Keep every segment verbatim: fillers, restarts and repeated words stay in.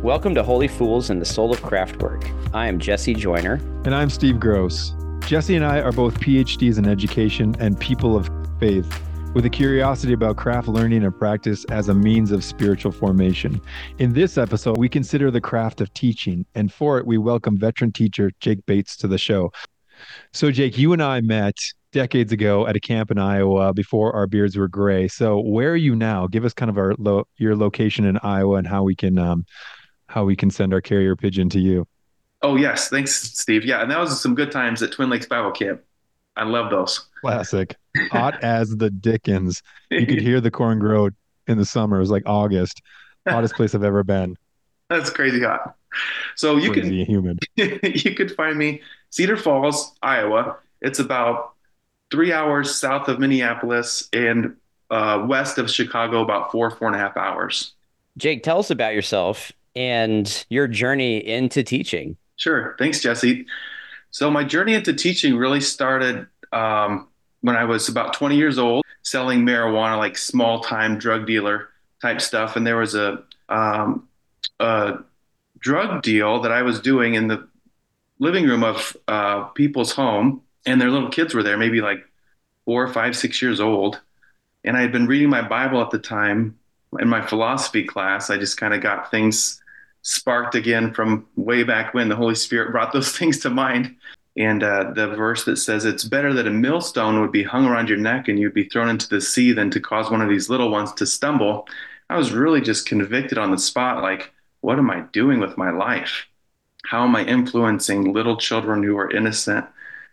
Welcome to Holy Fools and the Soul of Craftwork. I am Jesse Joyner. And I'm Steve Gross. Jesse and I are both P H Ds in education and people of faith, with a curiosity about craft learning and practice as a means of spiritual formation. In this episode, we consider the craft of teaching, and for it, we welcome veteran teacher Jake Bates to the show. So, Jake, you and I met decades ago at a camp in Iowa before our beards were gray. So, where are you now? Give us kind of our lo- your location in Iowa and how we can um, how we can send our carrier pigeon to you. Oh, yes. Thanks, Steve. Yeah, and that was some good times at Twin Lakes Bible Camp. I love those. Classic. Hot as the Dickens. You could hear the corn grow in the summer. It was like August. Hottest place I've ever been. That's crazy hot. So you Crazy can humid. you could find me Cedar Falls, Iowa. It's about three hours south of Minneapolis and uh, west of Chicago, about four, four and a half hours. Jake, tell us about yourself and your journey into teaching. Sure. Thanks, Jesse. So my journey into teaching really started um, when I was about twenty years old, selling marijuana, like small time drug dealer type stuff. And there was a, um, a drug deal that I was doing in the living room of uh, people's home, and their little kids were there, maybe like four, five, six years old. And I had been reading my Bible at the time in my philosophy class. I just kind of got things sparked again from way back when. The Holy Spirit brought those things to mind. And uh, the verse that says, it's better that a millstone would be hung around your neck and you'd be thrown into the sea than to cause one of these little ones to stumble. I was really just convicted on the spot, like, what am I doing with my life? How am I influencing little children who are innocent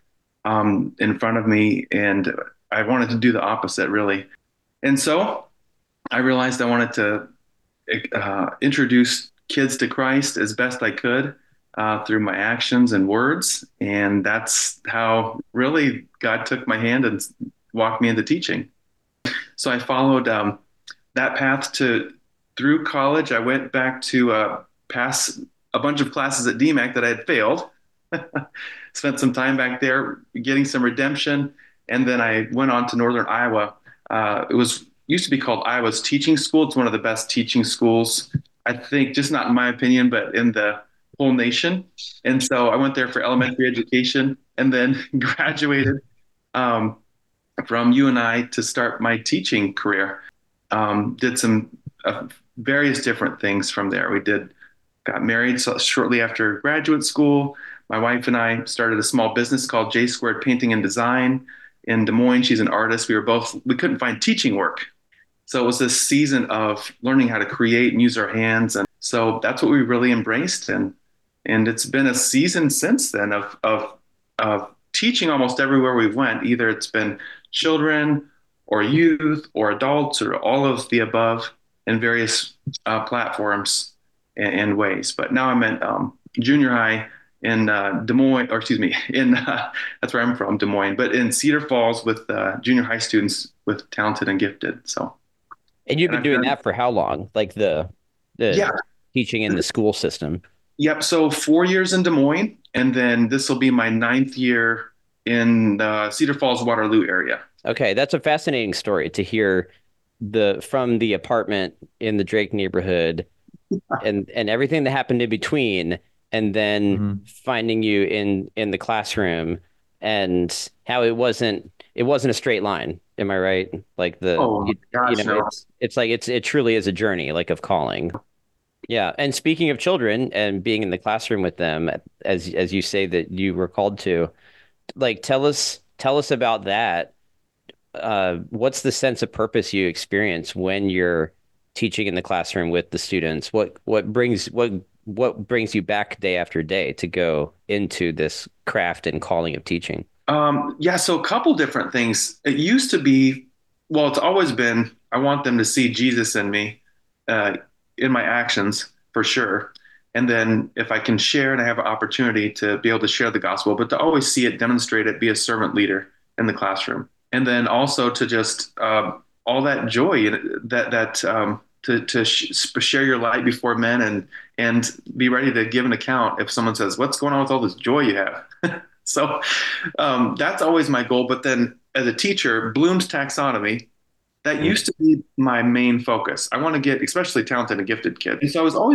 um, in front of me? And I wanted to do the opposite, really. And so I realized I wanted to uh, introduce kids to Christ as best I could uh, through my actions and words. And that's how really God took my hand and walked me into teaching. So I followed um, that path to through college. I went back to uh, pass a bunch of classes at D MAC that I had failed. Spent some time back there getting some redemption. And then I went on to Northern Iowa. Uh, it was used to be called Iowa's Teaching School. It's one of the best teaching schools, I think, just not in my opinion, but in the whole nation. And so I went there for elementary education and then graduated um, from U N I to start my teaching career. Um, did some uh, various different things from there. We did got married so shortly after graduate school. My wife and I started a small business called J Squared Painting and Design in Des Moines. She's an artist. We were both, we couldn't find teaching work. So it was this season of learning how to create and use our hands. And so that's what we really embraced. And, and it's been a season since then of, of, of teaching almost everywhere we went. Either it's been children or youth or adults or all of the above in various uh, platforms and, and ways. But now I'm at um, junior high in uh, Des Moines, or excuse me, in uh, that's where I'm from, Des Moines, but in Cedar Falls with uh, junior high students with talented and gifted. So. And you've been and doing done, that for how long? Like the the yeah. teaching in the school system? Yep. So four years in Des Moines, and then this will be my ninth year in the Cedar Falls, Waterloo area. Okay, that's a fascinating story to hear the from the apartment in the Drake neighborhood and and everything that happened in between, and then mm-hmm. finding you in in the classroom and how it wasn't it wasn't a straight line. Am I right? Like the oh, you, gosh, you know no. it's it's like it's it truly is a journey, like of calling. Yeah. And speaking of children and being in the classroom with them, as as you say that you were called to, like tell us tell us about that. Uh, what's the sense of purpose you experience when you're teaching in the classroom with the students? What what brings what what brings you back day after day to go into this craft and calling of teaching? Um, yeah, so a couple different things. It used to be, well, it's always been, I want them to see Jesus in me, uh, in my actions for sure. And then if I can share and I have an opportunity to be able to share the gospel, but to always see it, demonstrate it, be a servant leader in the classroom. And then also to just uh, all that joy that that um, to to sh- share your light before men and and be ready to give an account if someone says, "What's going on with all this joy you have?" So um, that's always my goal. But then as a teacher, Bloom's taxonomy, that used to be my main focus. I want to get especially talented and gifted kids. And so I was always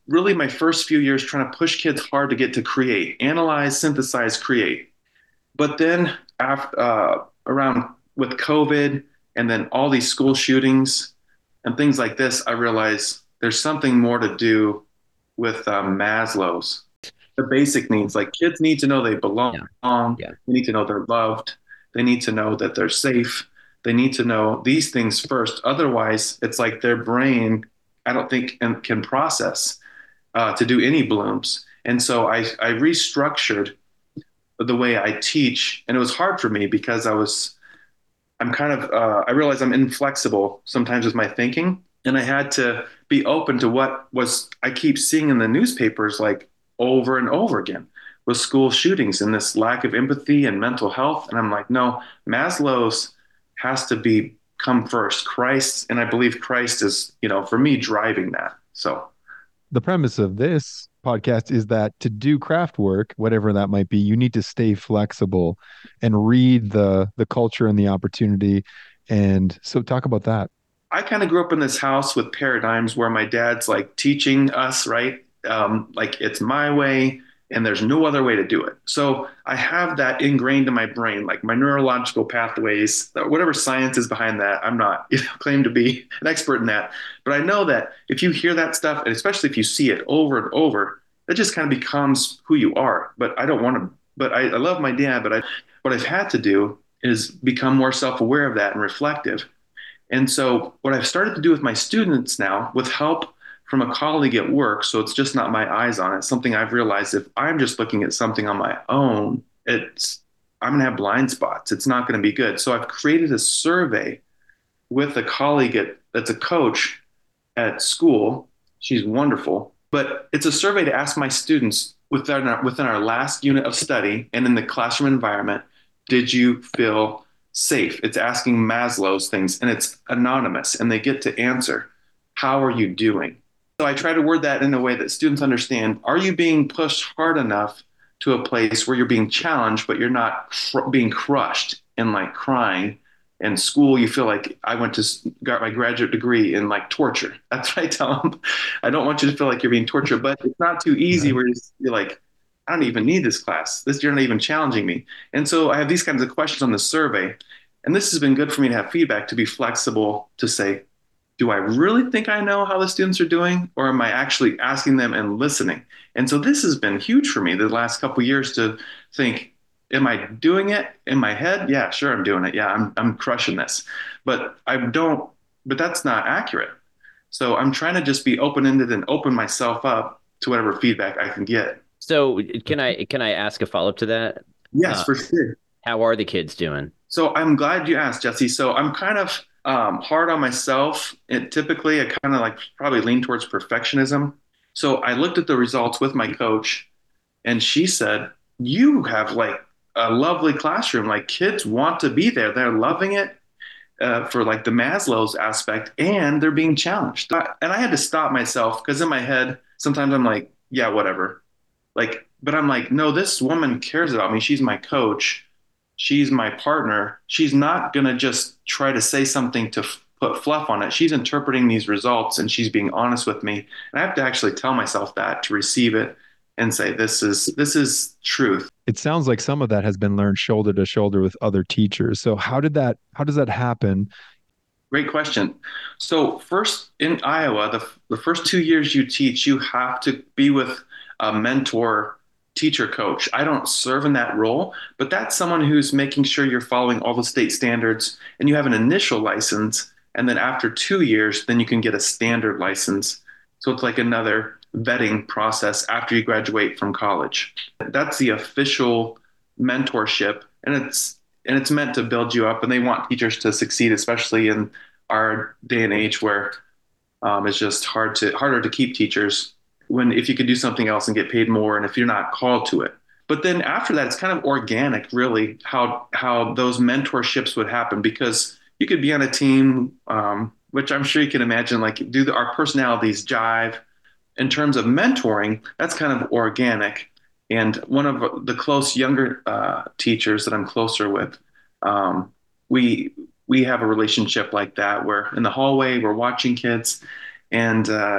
really my first few years trying to push kids hard to get to create, analyze, synthesize, create. But then after, uh, around with COVID and then all these school shootings and things like this, I realized there's something more to do with um, Maslow's, the basic needs. Like kids need to know they belong. Yeah. Yeah. They need to know they're loved. They need to know that they're safe. They need to know these things first. Otherwise, it's like their brain, I don't think, can process uh, to do any blooms. And so I, I restructured the way I teach. And it was hard for me because I was, I'm kind of, uh, I realized I'm inflexible sometimes with my thinking. And I had to be open to what was, I keep seeing in the newspapers like over and over again with school shootings and this lack of empathy and mental health. And I'm like, no, Maslow's has to be come first, Christ. And I believe Christ is, you know, for me, driving that. So the premise of this podcast is that to do craft work, whatever that might be, you need to stay flexible and read the the culture and the opportunity. And so talk about that. I kind of grew up in this house with paradigms where my dad's like teaching us, right? Um, like it's my way and there's no other way to do it. So I have that ingrained in my brain, like my neurological pathways, whatever science is behind that. I'm not you know, claim to be an expert in that, but I know that if you hear that stuff, and especially if you see it over and over, it just kind of becomes who you are. But I don't want to, but I, I love my dad, but I, what I've had to do is become more self-aware of that and reflective. And so what I've started to do with my students now, with help from a colleague at work, so it's just not my eyes on it, something I've realized if I'm just looking at something on my own, it's I'm going to have blind spots. It's not going to be good. So I've created a survey with a colleague at, that's a coach at school. She's wonderful. But it's a survey to ask my students within our, within our last unit of study and in the classroom environment, did you feel safe? It's asking Maslow's things, and it's anonymous, and they get to answer, how are you doing? So I try to word that in a way that students understand, are you being pushed hard enough to a place where you're being challenged, but you're not cr- being crushed and like crying? In school, you feel like I went to got my graduate degree in like torture. That's what I tell them. I don't want you to feel like you're being tortured, but it's not too easy where you're like, I don't even need this class. This you're not even challenging me. And so I have these kinds of questions on the survey. And this has been good for me to have feedback, to be flexible, to say, do I really think I know how the students are doing, or am I actually asking them and listening? And so this has been huge for me the last couple of years to think, am I doing it in my head? Yeah, sure, I'm doing it. Yeah, I'm I'm crushing this. But I don't, but that's not accurate. So I'm trying to just be open-ended and open myself up to whatever feedback I can get. So can I can I ask a follow-up to that? Yes, Uh, for sure. how are the kids doing? So I'm glad you asked, Jesse. So I'm kind of um, hard on myself. And typically, I kind of like probably lean towards perfectionism. So I looked at the results with my coach, and she said, you have like a lovely classroom. Like kids want to be there. They're loving it uh, for like the Maslow's aspect, and they're being challenged. And I had to stop myself because in my head, sometimes I'm like, yeah, whatever. Like, but I'm like, no, this woman cares about me. She's my coach. She's my partner. She's not going to just try to say something to f- put fluff on it. She's interpreting these results and she's being honest with me. And I have to actually tell myself that to receive it and say, this is, this is truth. It sounds like some of that has been learned shoulder to shoulder with other teachers. So how did that, how does that happen? Great question. So first in Iowa, the, the first two years you teach, you have to be with a mentor teacher coach. I don't serve in that role, but that's someone who's making sure you're following all the state standards, and you have an initial license. And then after two years, then you can get a standard license. So it's like another vetting process after you graduate from college. That's the official mentorship. And it's, and it's meant to build you up, and they want teachers to succeed, especially in our day and age where um, it's just hard to, harder to keep teachers when if you could do something else and get paid more and if you're not called to it. But then after that, it's kind of organic, really, how how those mentorships would happen, because you could be on a team, um, which I'm sure you can imagine, like do the, our personalities jive. In terms of mentoring, that's kind of organic. And one of the close younger uh, teachers that I'm closer with, um, we we have a relationship like that where in the hallway we're watching kids, and uh,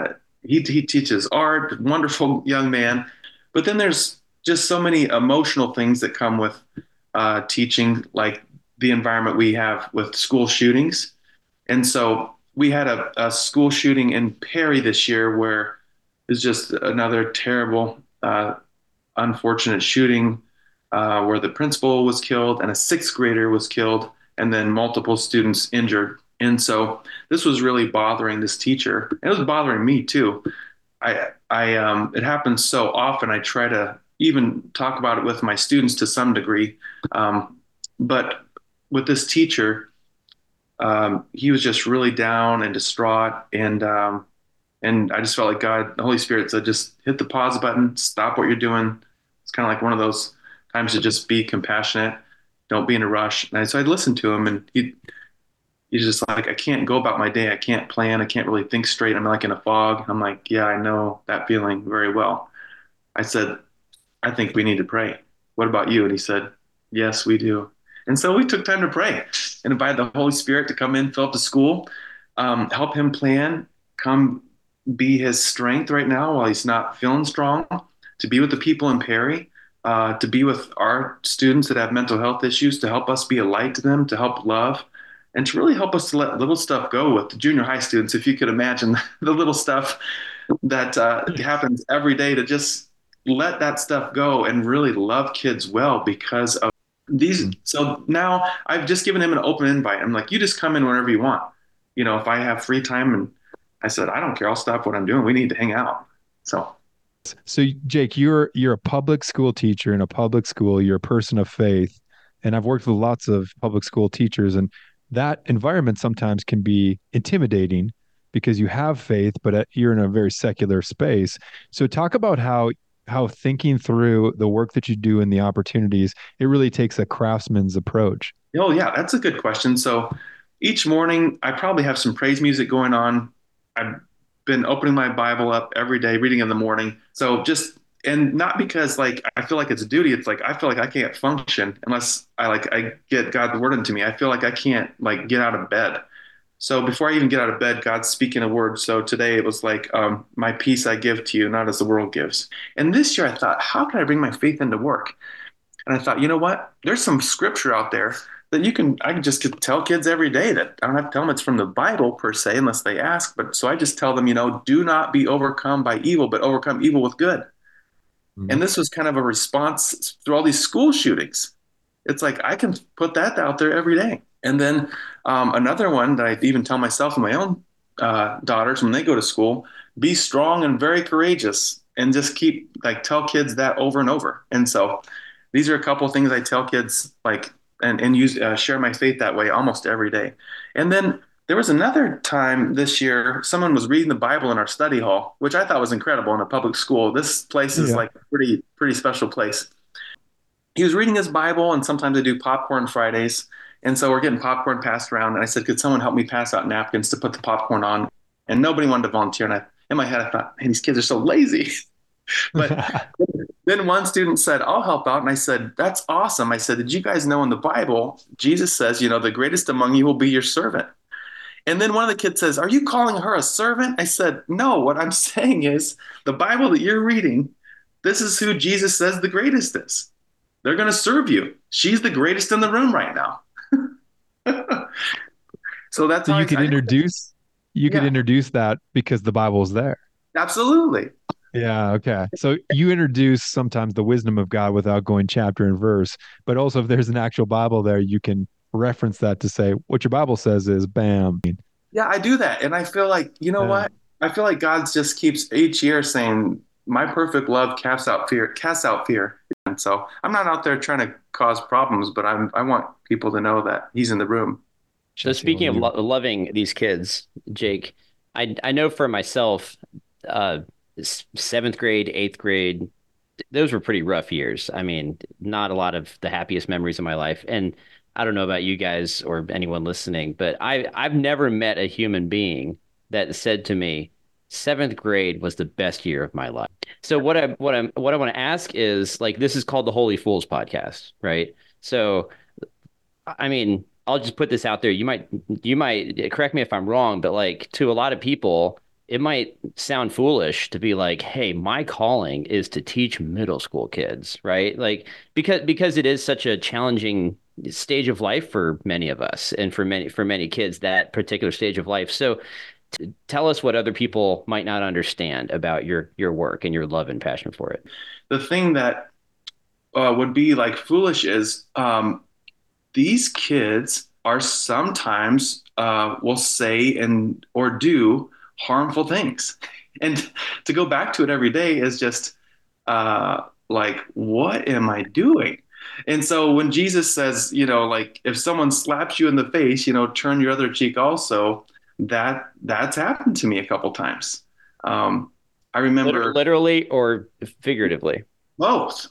he he teaches art, wonderful young man. But then there's just so many emotional things that come with uh, teaching, like the environment we have with school shootings. And so we had a, a school shooting in Perry this year where it's just another terrible, uh, unfortunate shooting uh, where the principal was killed and a sixth grader was killed, and then multiple students injured. And so this was really bothering this teacher. It was bothering me too. I, I, um, it happens so often. I try to even talk about it with my students to some degree. Um, but with this teacher, um, he was just really down and distraught. And, um, and I just felt like God, the Holy Spirit said, just hit the pause button, stop what you're doing. It's kind of like one of those times to just be compassionate. Don't be in a rush. And so I'd listen to him, and he, he's just like, I can't go about my day. I can't plan. I can't really think straight. I'm like in a fog. I'm like, yeah, I know that feeling very well. I said, I think we need to pray. What about you? And he said, yes, we do. And so we took time to pray and invited the Holy Spirit to come in, fill up the school, um, help him plan, come be his strength right now while he's not feeling strong, to be with the people in Perry, uh, to be with our students that have mental health issues, to help us be a light to them, to help love, and to really help us to let little stuff go with the junior high students. If you could imagine the little stuff that uh, happens every day, to just let that stuff go and really love kids well because of these. So now I've just given him an open invite. I'm like, you just come in whenever you want. You know, if I have free time, and I said, I don't care. I'll stop what I'm doing. We need to hang out. So So Jake, you're you're a public school teacher in a public school. You're a person of faith, and I've worked with lots of public school teachers, and that environment sometimes can be intimidating because you have faith, but uh, you're in a very secular space. So talk about how how thinking through the work that you do and the opportunities, it really takes a craftsman's approach. oh yeah, that's a good question. So each morning I probably have some praise music going on. I've been opening my Bible up every day, reading in the morning. So just, and not because like I feel like it's a duty. It's like I feel like I can't function unless I like I get God's word into me. I feel like I can't like get out of bed. So before I even get out of bed, God's speaking a word. So today it was like, um, my peace I give to you, not as the world gives. And this year I thought, how can I bring my faith into work? And I thought, you know what? There's some scripture out there that you can, I can just tell kids every day that I don't have to tell them it's from the Bible per se, unless they ask. But so I just tell them, you know, do not be overcome by evil, but overcome evil with good. Mhm. And this was kind of a response through all these school shootings. It's like, I can put that out there every day. And then um, another one that I even tell myself and my own uh, daughters when they go to school, be strong and very courageous, and just keep like tell kids that over and over. And so these are a couple of things I tell kids, like, and, and use, uh, share my faith that way almost every day. And then there was another time this year, someone was reading the Bible in our study hall, which I thought was incredible in a public school. This place is Yeah. like a pretty, pretty special place. He was reading his Bible, and sometimes I do popcorn Fridays. And so we're getting popcorn passed around. And I said, could someone help me pass out napkins to put the popcorn on? And nobody wanted to volunteer. And I, in my head, I thought, man, these kids are so lazy. But then one student said, I'll help out. And I said, that's awesome. I said, did you guys know in the Bible, Jesus says, you know, the greatest among you will be your servant. And then one of the kids says, are you calling her a servant? I said, no, what I'm saying is the Bible that you're reading, this is who Jesus says the greatest is. They're going to serve you. She's the greatest in the room right now. So that's So how you I, could I- introduce you could Yeah. introduce that because the Bible's there. Absolutely. Yeah, okay. So you introduce sometimes the wisdom of God without going chapter and verse, but also if there's an actual Bible there, you can reference that to say what your Bible says is bam. Yeah, I do that. And I feel like, you know Yeah. what? I feel like God just keeps each year saying, my perfect love casts out fear, casts out fear. And so I'm not out there trying to cause problems, but I'm, I want people to know that he's in the room. So Jesse, speaking of you- lo loving these kids, Jake, I I know for myself, uh, s- seventh grade, eighth grade, th- those were pretty rough years. I mean, not a lot of the happiest memories of my life. And I don't know about you guys or anyone listening, but I I've never met a human being that said to me, seventh grade was the best year of my life. So what I what I'm what I want to ask is, like, this is called the Holy Fools podcast, right? So I mean, I'll just put this out there. You might you might correct me if I'm wrong, but like, to a lot of people, it might sound foolish to be like, hey, my calling is to teach middle school kids, right? Like because because it is such a challenging stage of life for many of us and for many for many kids, that particular stage of life. So t- tell us what other people might not understand about your your work and your love and passion for it. The thing that uh, would be like foolish is um, these kids are sometimes uh, will say and or do harmful things. And to go back to it every day is just uh, like, what am I doing? And so when Jesus says, you know, like if someone slaps you in the face, you know, turn your other cheek also, that that's happened to me a couple times. Um, I Liter- remember literally or figuratively. both,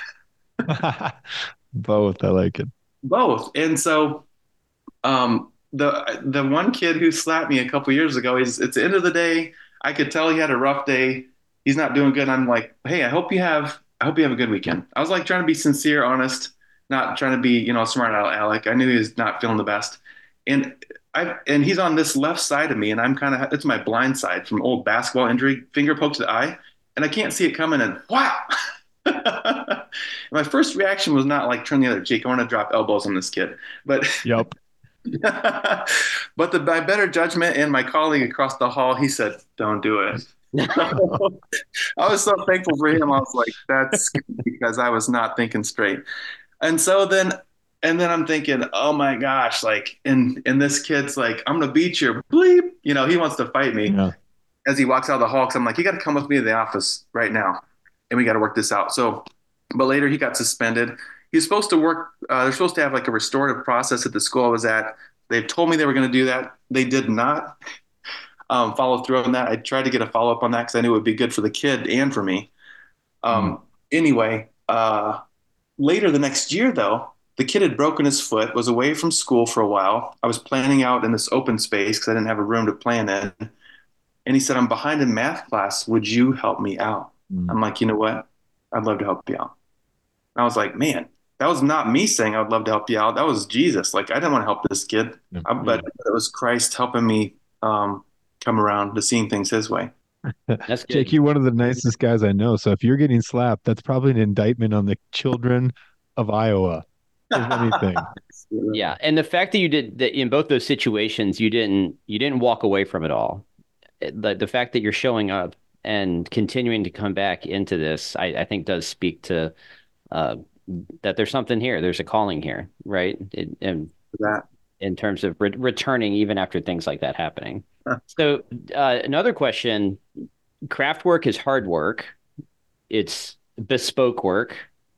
Both. I like it. both. And so Um, the the one kid who slapped me a couple years ago, he's it's the end of the day. I could tell he had a rough day. He's not doing good. I'm like, hey, I hope you have I hope you have a good weekend. I was like trying to be sincere, honest, not trying to be, you know, smart Alec. I knew he was not feeling the best. And I and he's on this left side of me, and I'm kind of it's my blind side from old basketball injury, finger poke to the eye, and I can't see it coming and wow. My first reaction was not like turn the other cheek. I want to drop elbows on this kid. But Yep. but the my better judgment and my colleague across the hall, he said, "Don't do it." So, I was so thankful for him. I was like, "That's because I was not thinking straight." And so then, and then I'm thinking, "Oh my gosh!" Like, and and this kid's like, "I'm gonna beat you, bleep." You know, he wants to fight me Yeah. as he walks out of the hall. Because I'm like, "You got to come with me to the office right now, and we got to work this out." So, but later he got suspended. He's supposed to work. Uh, they're supposed to have like a restorative process at the school I was at. They told me they were going to do that. They did not um, follow through on that. I tried to get a follow up on that because I knew it would be good for the kid and for me. Mm. Um, anyway, uh, later the next year, though, the kid had broken his foot, was away from school for a while. I was planning out in this open space because I didn't have a room to plan in. And he said, I'm behind in math class. Would you help me out? Mm. I'm like, you know what? I'd love to help you out. I was like, man, that was not me saying I would love to help you out. That was Jesus. Like, I didn't want to help this kid, Yeah. I, but it was Christ helping me um, come around to seeing things his way. That's Jake, good. you're one of the nicest guys I know. So if you're getting slapped, that's probably an indictment on the children of Iowa, if anything. Yeah, and the fact that you did that in both those situations, you didn't you didn't walk away from it all. The the fact that you're showing up and continuing to come back into this, I, I think does speak to uh, that there's something here. There's a calling here, right? It, and That. in terms of re- returning even after things like that happening. So uh, another question: craft work is hard work. It's bespoke work.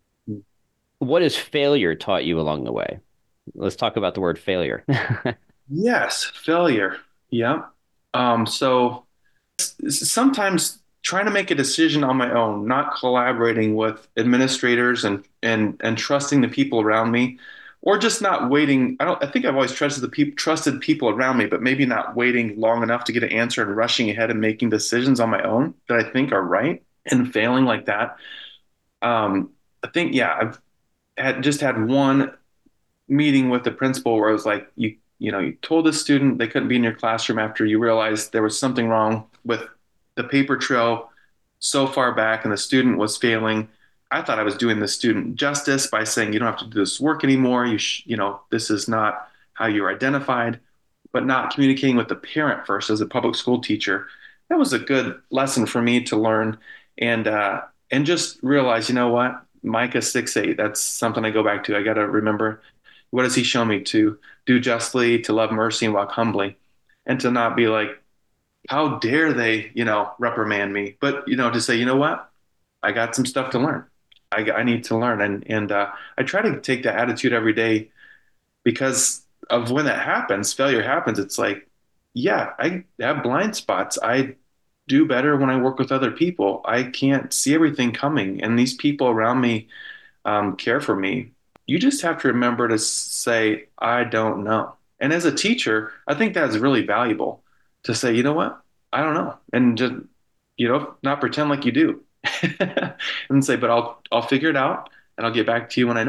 What has failure taught you along the way? Let's talk about the word failure. Yes, failure. Yeah. Um, so sometimes trying to make a decision on my own, not collaborating with administrators and and and trusting the people around me, or just not waiting. I don't. I think I've always trusted the people, trusted people around me, but maybe not waiting long enough to get an answer and rushing ahead and making decisions on my own that I think are right and failing like that. Um, I think yeah, I've had just had one meeting with the principal where I was like, you you know, you told the student they couldn't be in your classroom after you realized there was something wrong with the paper trail so far back and the student was failing. I thought I was doing the student justice by saying you don't have to do this work anymore. You sh- you know, this is not how you're identified, but not communicating with the parent first as a public school teacher. That was a good lesson for me to learn and uh, and just realize, you know what, Micah six eight. That's something I go back to. I got to remember what does he show me to do justly, to love mercy and walk humbly, and to not be like, how dare they, you know, reprimand me? But you know, to say, you know what, I got some stuff to learn. I, I need to learn, and and uh, I try to take that attitude every day because of when that happens, failure happens. It's like, yeah, I have blind spots. I do better when I work with other people. I can't see everything coming, and these people around me um, care for me. You just have to remember to say, I don't know. And as a teacher, I think that's really valuable to say, you know what? I don't know. And just, you know, not pretend like you do. And say, but I'll I'll figure it out and I'll get back to you when I know.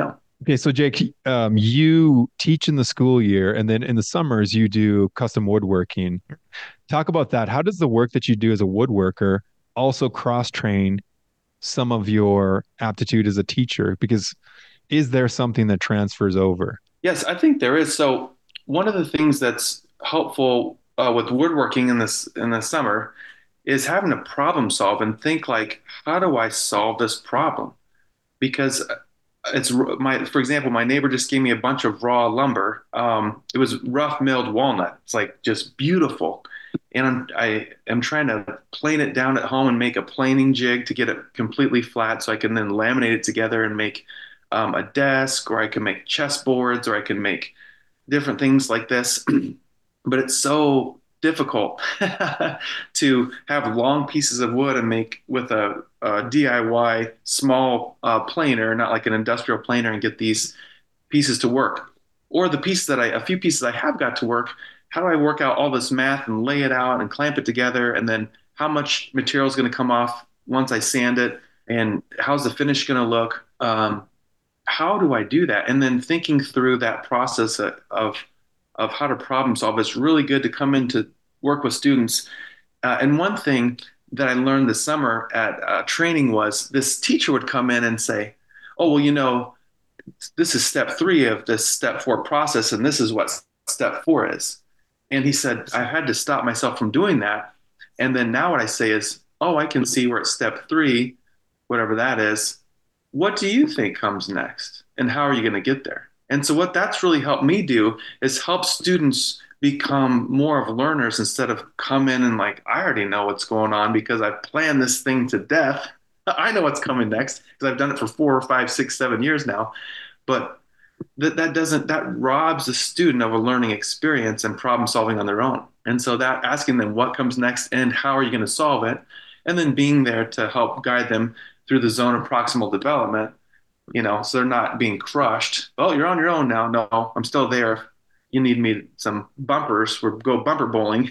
Okay, so Jake, um, you teach in the school year, and then in the summers you do custom woodworking. Talk about that. How does the work that you do as a woodworker also cross-train some of your aptitude as a teacher? Because is there something that transfers over? Yes, I think there is. So one of the things that's helpful uh, with woodworking in this in the summer is having to problem solve and think like, how do I solve this problem? Because it's my, for example, my neighbor just gave me a bunch of raw lumber. Um, it was rough milled walnut. It's like just beautiful. And I'm, I am trying to plane it down at home and make a planing jig to get it completely flat so I can then laminate it together and make um, a desk, or I can make chessboards, or I can make different things like this. But it's so difficult to have long pieces of wood and make with a, a D I Y small uh, planer, not like an industrial planer, and get these pieces to work. Or the piece that I, a few pieces I have got to work, how do I work out all this math and lay it out and clamp it together? And then how much material is going to come off once I sand it? And how's the finish going to look? Um, how do I do that? And then thinking through that process of, of of how to problem solve is really good to come in to work with students. Uh, and one thing that I learned this summer at uh, training was this teacher would come in and say, "Oh, well, you know, this is step three of this step four process, and this is what step four is." And he said, I had to stop myself from doing that. And then now what I say is, "Oh, I can see we're at step three, whatever that is. What do you think comes next? And how are you going to get there?" And so what that's really helped me do is help students become more of learners instead of come in and like, I already know what's going on because I've planned this thing to death. I know what's coming next because I've done it for four or five, six, seven years now. But that that doesn't that robs the student of a learning experience and problem solving on their own. And so that asking them what comes next and how are you going to solve it, and then being there to help guide them through the zone of proximal development, you know, so they're not being crushed. Oh, you're on your own now. No, I'm still there. You need me some bumpers. We'll go bumper bowling.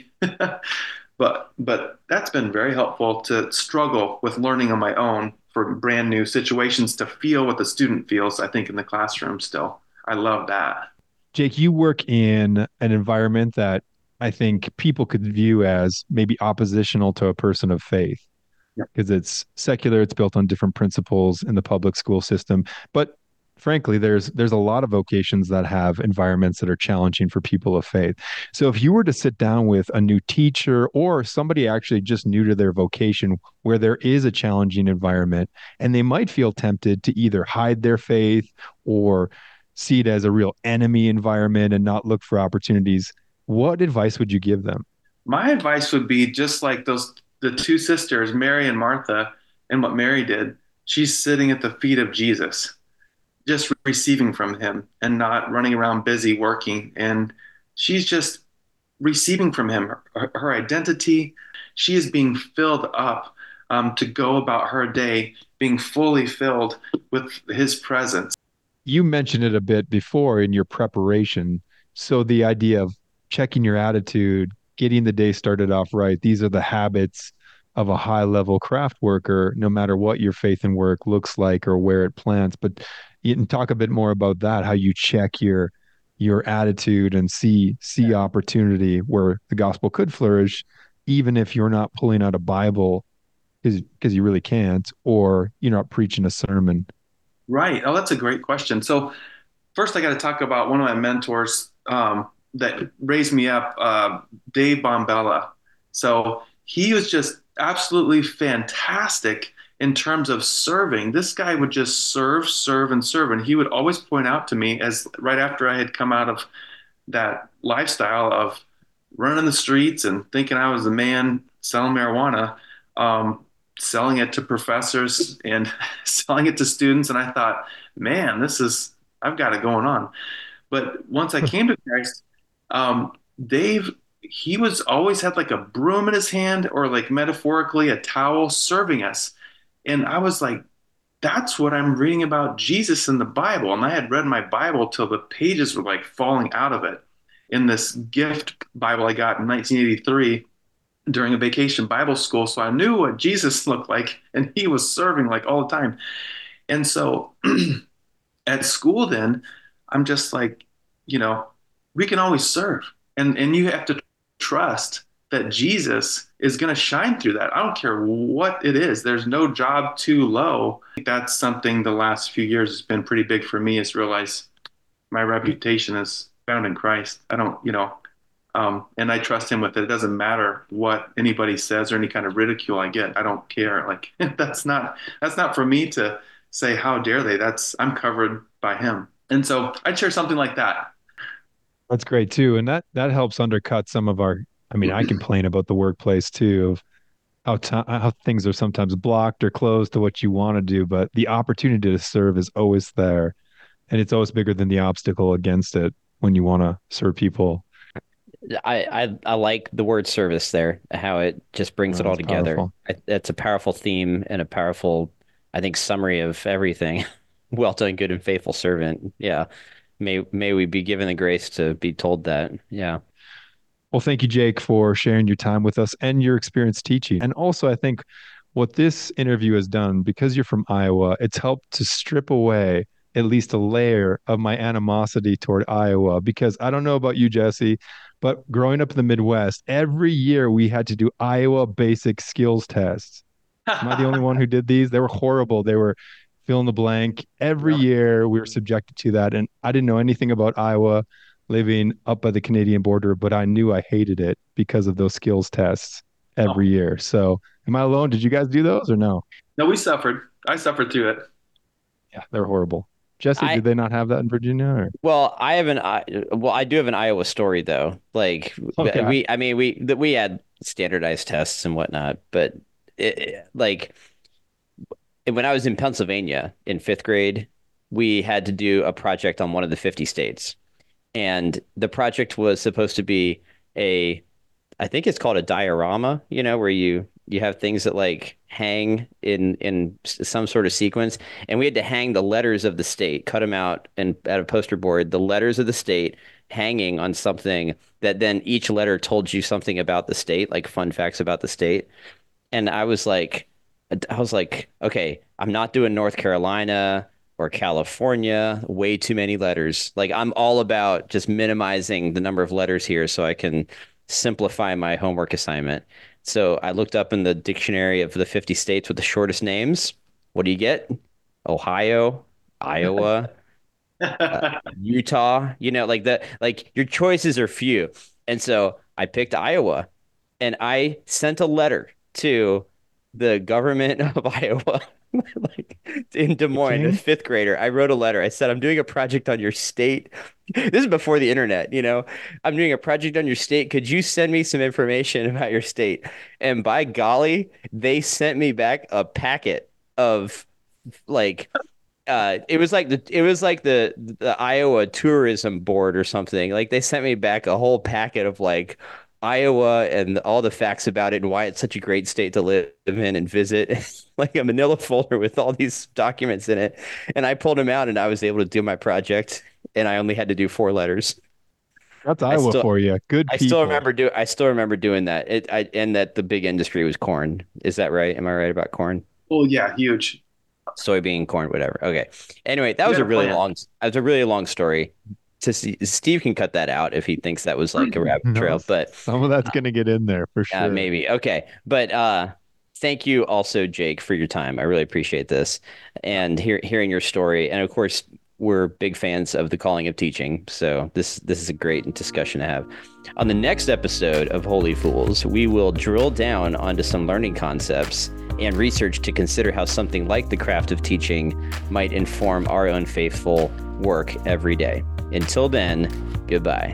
but but that's been very helpful to struggle with learning on my own for brand new situations to feel what the student feels, I think, in the classroom still. I love that. Jake, you work in an environment that I think people could view as maybe oppositional to a person of faith Yep. because it's secular, it's built on different principles in the public school system. But frankly, there's there's a lot of vocations that have environments that are challenging for people of faith. So if you were to sit down with a new teacher or somebody actually just new to their vocation where there is a challenging environment and they might feel tempted to either hide their faith or see it as a real enemy environment and not look for opportunities, what advice would you give them? My advice would be just like those the two sisters, Mary and Martha, and what Mary did. She's sitting at the feet of Jesus, just receiving from him and not running around busy working. And she's just receiving from him her, her identity. She is being filled up um, to go about her day, being fully filled with his presence. You mentioned it a bit before in your preparation. So the idea of checking your attitude, getting the day started off right, these are the habits of a high level craft worker, no matter what your faith and work looks like or where it plants. But you can talk a bit more about that, how you check your your attitude and see see opportunity where the gospel could flourish, even if you're not pulling out a Bible because because you really can't, or you're not preaching a sermon. Right. Oh, that's a great question. So first, I got to talk about one of my mentors um, that raised me up, uh, Dave Bombella. So he was just absolutely fantastic in terms of serving. This guy would just serve, serve, and serve. And he would always point out to me as right after I had come out of that lifestyle of running the streets and thinking I was the man selling marijuana, um, selling it to professors and selling it to students. And I thought, man, this is, I've got it going on. But once I came to Christ, um, Dave, he was always had like a broom in his hand or like metaphorically a towel serving us. And I was like, that's what I'm reading about Jesus in the Bible. And I had read my Bible till the pages were like falling out of it in this gift Bible I got in nineteen eighty-three during a vacation Bible school. So I knew what Jesus looked like, and he was serving like all the time. And so at school, then I'm just like, you know, we can always serve. And and you have to trust that Jesus is going to shine through that. I don't care what it is. There's no job too low. I think that's something the last few years has been pretty big for me is realize my reputation is found in Christ. I don't, you know, um, and I trust him with it. It doesn't matter what anybody says or any kind of ridicule I get. I don't care. Like that's not that's not for me to say how dare they. That's I'm covered by him. And so I'd share something like that. That's great too. And that that helps undercut some of our, I mean, I complain about the workplace too of how ti how things are sometimes blocked or closed to what you want to do, but the opportunity to serve is always there. And it's always bigger than the obstacle against it when you want to serve people. I, I I like the word service there, how it just brings it Oh, all it's together. powerful. I, it's a powerful theme and a powerful, I think, summary of everything. Well done, good and faithful servant. Yeah. May may we be given the grace to be told that. Yeah. Well, thank you, Jake, for sharing your time with us and your experience teaching. And also, I think what this interview has done, because you're from Iowa, it's helped to strip away at least a layer of my animosity toward Iowa. Because I don't know about you, Jesse, but growing up in the Midwest, every year we had to do Iowa basic skills tests. Am I the only one who did these? They were horrible. They were fill in the blank. Every Really? year we were subjected to that. And I didn't know anything about Iowa living up by the Canadian border, but I knew I hated it because of those skills tests Oh, every year. So am I alone? Did you guys do those or no? no, we suffered. I suffered through it. Yeah, they're horrible. Jesse, I did they not have that in Virginia? Or? well, I have an I well, I do have an Iowa story though. Like Okay. we, I mean, we that we had standardized tests and whatnot, but it, it- like when I was in Pennsylvania in fifth grade, we had to do a project on one of the fifty states. And the project was supposed to be a, I think it's called a diorama, you know, where you you have things that like hang in in some sort of sequence, and we had to hang the letters of the state, cut them out and at a poster board, the letters of the state hanging on something that then each letter told you something about the state, like fun facts about the state. And I was like, I was like, okay, I'm not doing North Carolina or California. Way too many letters. Like I'm all about just minimizing the number of letters here so I can simplify my homework assignment. So I looked up in the dictionary of the fifty states with the shortest names. What do you get? Ohio, Iowa, uh, Utah. You know, like the like your choices are few. And so I picked Iowa and I sent a letter to the government of Iowa, like in Des The Moines, a king? fifth grader. I wrote a letter. I said, I'm doing a project on your state. This is before the internet, you know. I'm doing a project on your state. Could you send me some information about your state? And by golly, they sent me back a packet of like uh it was like the it was like the the Iowa Tourism Board or something. Like they sent me back a whole packet of like Iowa and all the facts about it and why it's such a great state to live in and visit. Like a manila folder with all these documents in it. And I pulled them out and I was able to do my project and I only had to do four letters. That's I Iowa still for you. Good I still people. remember do I still remember doing that. It I and that the big industry was corn. Is that right? Am I right about corn? Oh yeah, huge. Soybean, corn, whatever. Okay. Anyway, that You was had a a really plan. long, that was a really long story. To see, Steve can cut that out if he thinks that was like a rabbit No, trail, but some of that's uh, going to get in there for uh, sure. maybe. Okay. But uh, thank you also, Jake, for your time. I really appreciate this and hear, hearing your story. And of course, we're big fans of the calling of teaching. So this this is a great discussion to have. On the next episode of Holy Fools, we will drill down onto some learning concepts and research to consider how something like the craft of teaching might inform our own faithful work every day. Until then, goodbye.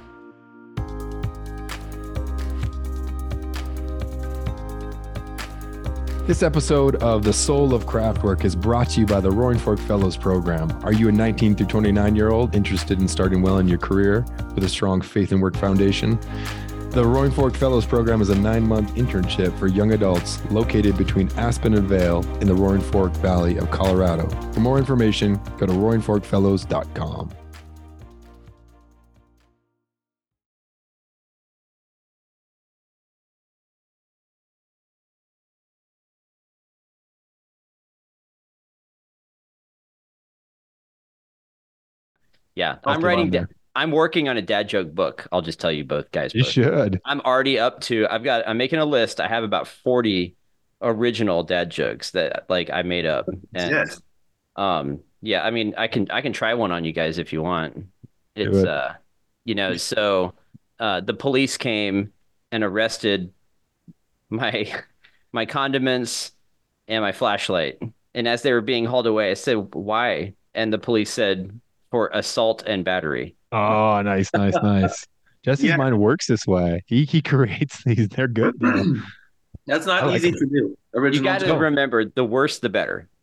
This episode of The Soul of Craftwork is brought to you by the Roaring Fork Fellows Program. Are you a nineteen through twenty-nine year old interested in starting well in your career with a strong faith and work foundation? The Roaring Fork Fellows Program is a nine month internship for young adults located between Aspen and Vail in the Roaring Fork Valley of Colorado. For more information, go to roaring fork fellows dot com. Yeah, I'll I'm step on writing. Da- there. I'm working on a dad joke book. I'll just tell you both, guys. You Both. should. I'm already up to. I've got. I'm making a list. I have about forty original dad jokes that like I made up, and Yes. um, yeah. I mean, I can. I can try one on you guys if you want. Do It's it. uh, you know, so uh, the police came and arrested my my condiments and my flashlight. And as they were being hauled away, I said, "Why?" And the police said, "For assault and battery." Oh, nice, nice, nice. Jesse's Yeah. mind works this way. He he creates these. They're good though. That's I not like easy them. to do. You Original got to joke. No, remember, the worse the better.